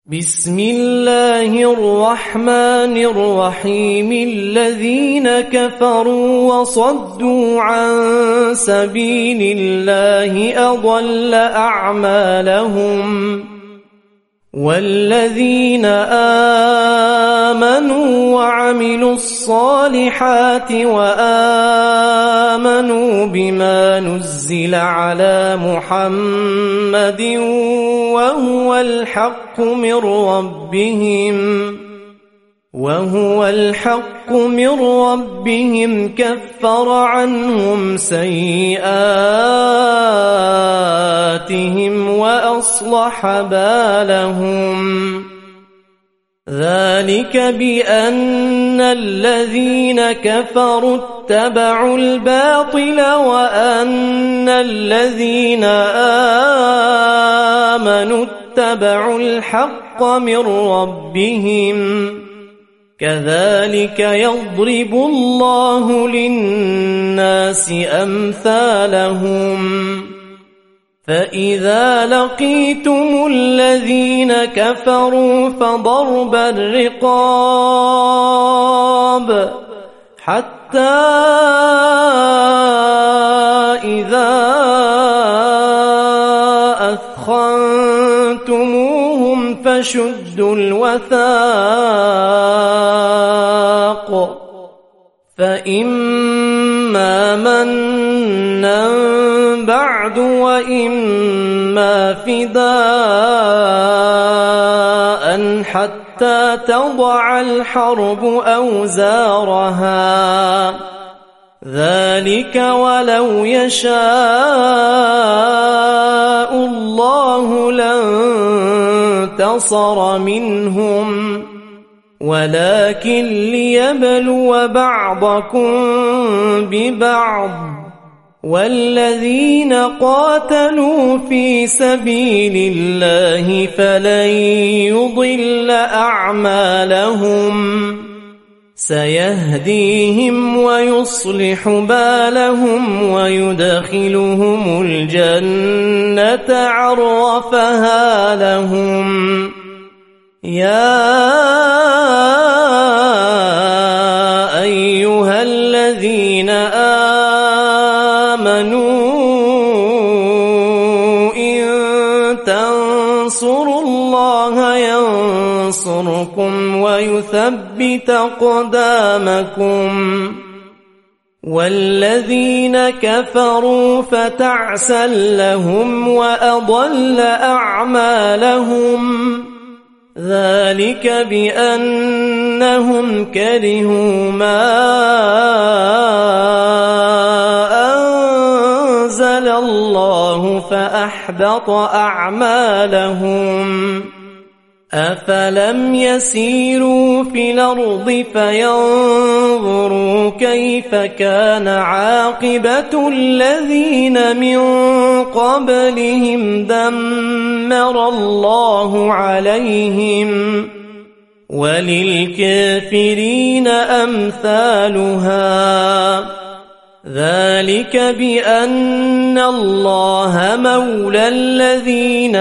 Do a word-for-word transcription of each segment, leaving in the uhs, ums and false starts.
بسم الله الرحمن الرحيم الذين كفروا وصدوا عن سبيل الله أضل أعمالهم والذين آمنوا وعملوا الصالحات وآمنوا بما نزل على محمد وهو الحق من ربهم وهو الحق من ربهم كفر عنهم سيئاتهم وأصلح بالهم ذلك بأن الذين كفروا اتبعوا الباطل وأن الذين آمنوا اتبعوا الحق من ربهم كذلك يضرب الله للناس أمثالهم فإذا لقيتم الذين كفروا فضرب الرقاب حتى إذا أثخنتموهم فشدوا الوثاق فإما منا بعد وإما فداء حتى تضع الحرب أوزارها ذلك ولو يشاء الله لانتصر منهم ولكن ليبلو بعضكم ببعض والذين قاتلوا في سبيل الله فلن يضل أعمالهم سيهديهم ويصلح بالهم ويدخلهم الجنة عرفها لهم يا أيها الذين آمنوا إن تنصروا الله ينصركم ويثبت أقدامكم والذين كفروا فتعسا لهم وأضل أعمالهم ذلك بأنهم كرهوا ما أنزل الله فأحبط أعمالهم أفلم يسيروا في الأرض فينظروا كيف كان عاقبة الذين من قبلهم دمر الله عليهم وللكافرين أمثالها ذلك بأن الله مولى الذين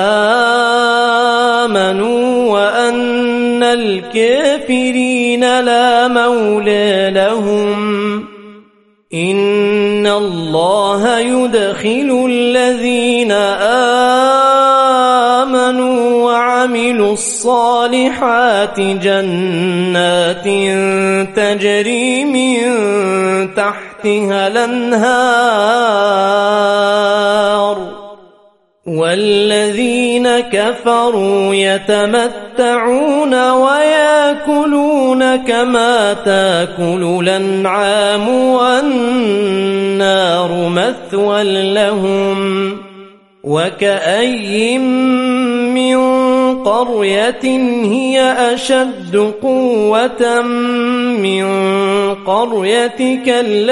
آمنوا وأن الكافرين لا مولى لهم إن الله يدخل الذين آمنوا وعملوا الصالحات جنات تجري من تحتها الأنهار والذين كفروا يتمتعون ويأكلون كما تأكل الأنعام والنار مثوى لهم وكأي من قرية هي أشد قوة من قريتك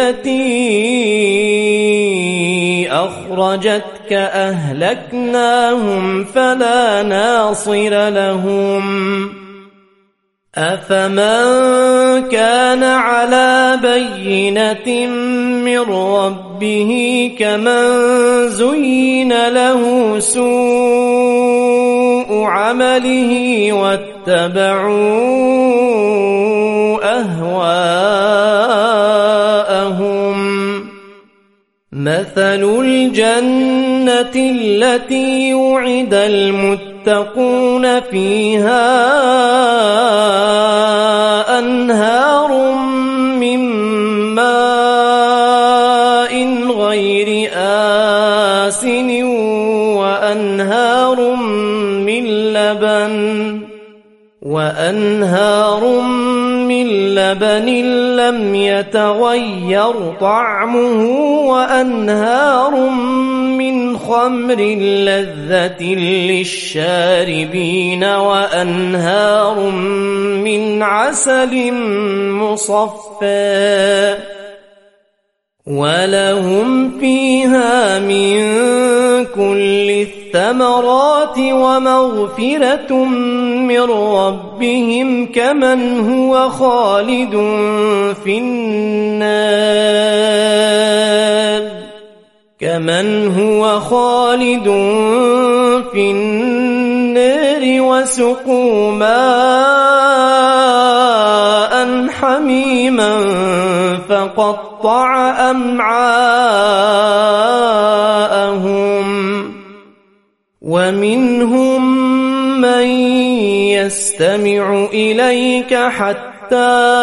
التي أخرجتك أهلكناهم فلا ناصر لهم أفمن كان على بينة من ربه كمن زين له سوء عمله واتبعوا أهواءهم. مثل الجنة التي وعد المتقون فيها أنهار من ماء غير آسن وأنهار من لبن وأنهار من لبن لم يتغير طعمه وأنهار من خمر لذة للشاربين وأنهار من عسل مصفى ولهم فيها من كل الثمرات ومغفرة من ربهم كمن هو خالد في النار كمن هو خالد في النار وسقوا ماء حميما فقطع أمعاءهم ومنهم من يستمع إليك حتى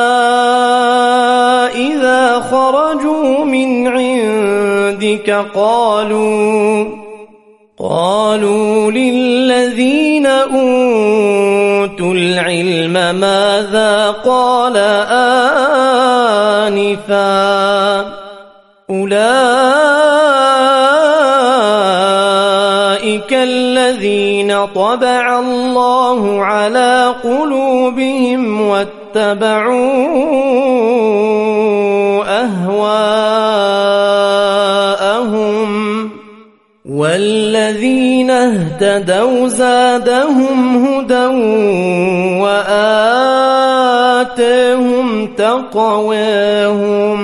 إذا خرجوا من عندك قالوا قالوا للذين أوتوا العلم ماذا قال آنفا أولئك الذين طبع الله على قلوبهم واتبعوا أهواءهم والذين اهتدوا زادهم هدى وآتاهم تقواهم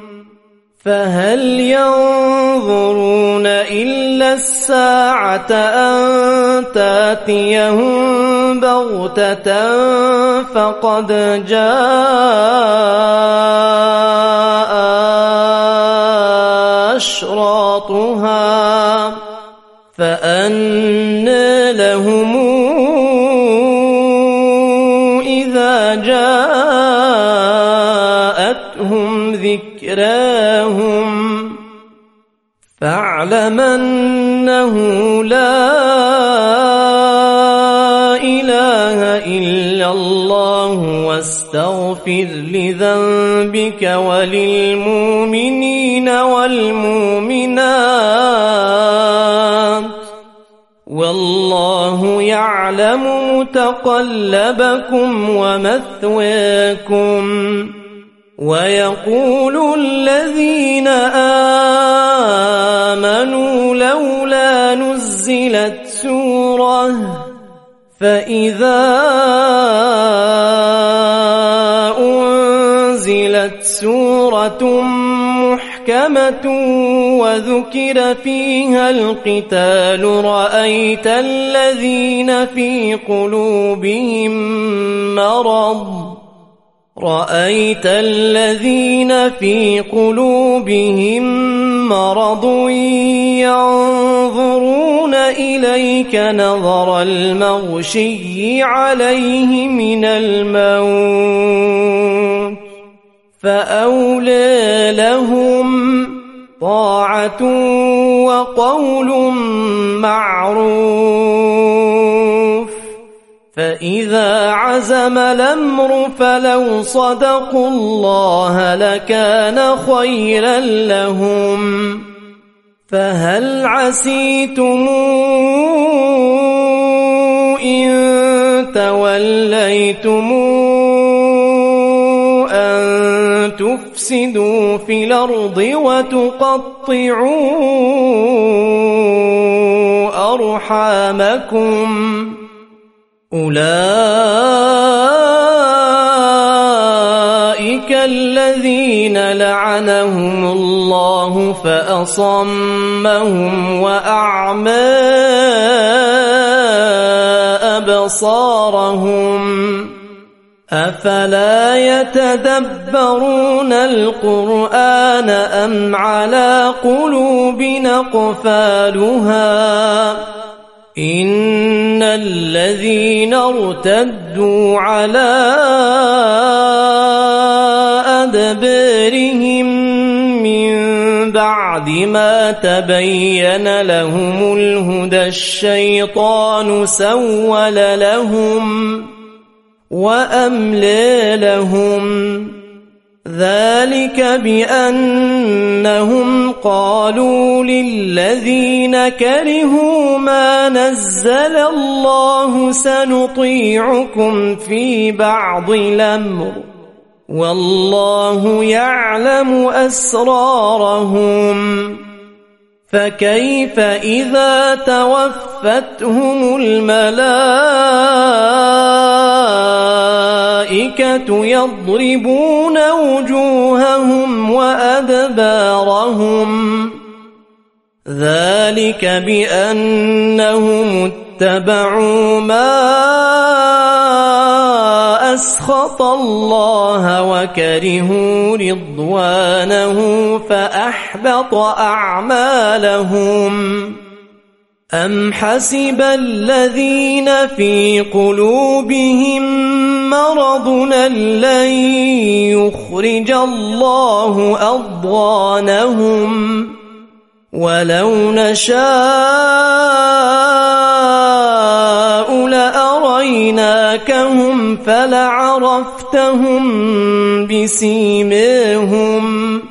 فهل ينظرون إلا الساعة أن تأتيهم بغتة فقد جاء أشراطها فأنى لهم إذا جاءتهم ذكراهم فاعلم أنه لا إله إلا الله واستغفر لذنبك وللمؤمنين والمؤمنات والله يعلم متقلبكم ومثواكم ويقول الذين آمنوا لولا نزلت سورة فإذا أنزلت سورة محكمة وذكر فيها القتال رأيت الذين في قلوبهم مرض رأيت الذين في قلوبهم مرض ينظرون إليك نظر المغشي عليه من الموت فأولى لهم طاعة وقول معروف فإذا عزم الأمر فلو صدقوا الله لكان خيرا لهم فهل عسيتم إن توليتم أن تفسدوا في الأرض وتقطعوا أرحامكم أولئك الذين لعنهم الله فأصمهم وأعمى أسرارهم أفلا يتدبرون القرآن أم على قلوب أقفالها إن الذين ارتدوا على أدبارهم من بعد ما تبين لهم الهدى الشيطان سول لهم وأملى لهم ذلك بأنهم قالوا للذين كرهوا ما نزل الله سنطيعكم في بعض الأمر والله يعلم أسرارهم فكيف إذا توفتهم الملائكة يضربون وجوههم وأدبارهم ذلك بأنهم اتبعوا ما أسخط الله وكرهوا رضوانه فأحبط أعمالهم أم حسب الذين في قلوبهم مرض لن يخرج الله أضغانهم ولو نشاء لأريناكهم فلعرفتهم بسيماهم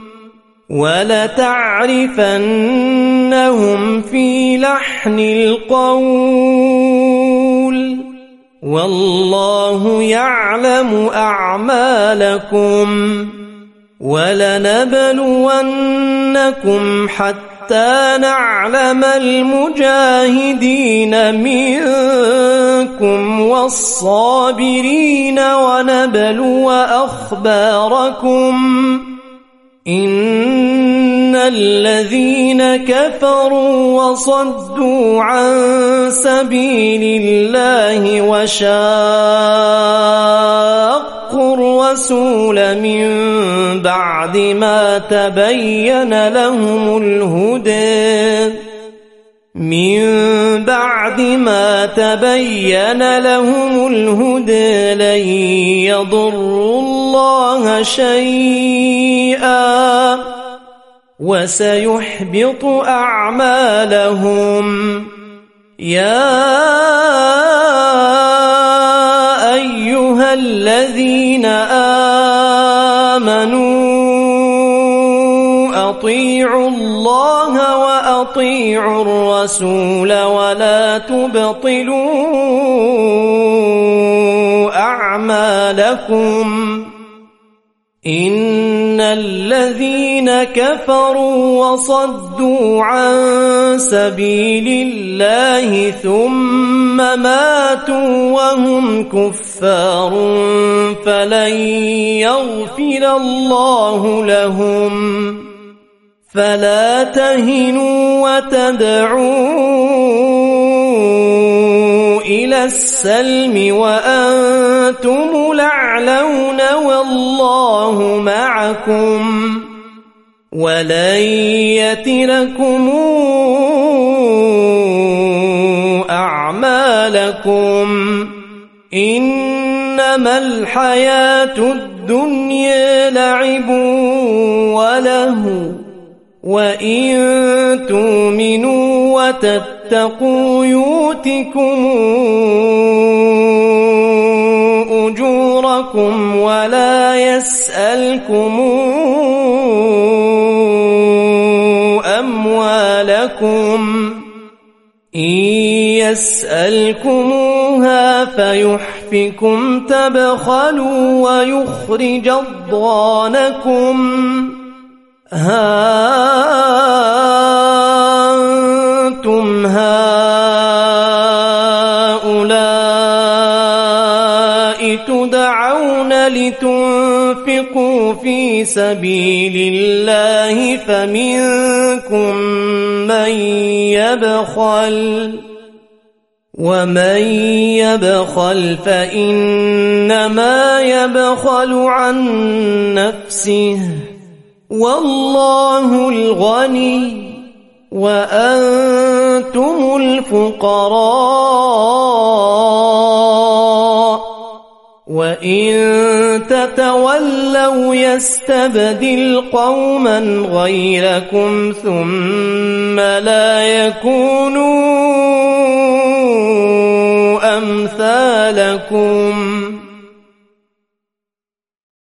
ولتعرفنهم في لحن القول والله يعلم أعمالكم ولنبلونكم حتى نعلم المجاهدين منكم والصابرين ونبلو أخباركم إن الذين كفروا وصدوا عن سبيل الله وشاقوا الرسول من بعد ما تبين لهم الهدى من بعد ما تبين لهم الهدى لن يضروا الله شيئا وسيحبط أعمالهم يا أيها الذين آمنوا أطيعوا الله وأطيعوا الرسول ولا تبطلوا أعمالكم إن الذين كفروا وصدوا عن سبيل الله ثم ماتوا وهم كفار فلن يغفر الله لهم فلا تهنوا وتدعوا إلى السلم وأنتم الأعلون والله معكم ولن يتركم أعمالكم إنما الحياة الدنيا لعب وله وإن تؤمنوا وتتقوا يؤتكم أجوركم ولا يسألكم أموالكم إن يسألكموها فيحفكم تبخلوا ويخرج أضغانكم ها أنتم هؤلاء تدعون لتنفقوا في سبيل الله فمنكم من يبخل ومن يبخل فإنما يبخل عن نفسه والله الغني وأنتم الفقراء وإن تتولوا يستبدل قوما غيركم ثم لا يكونوا أمثالكم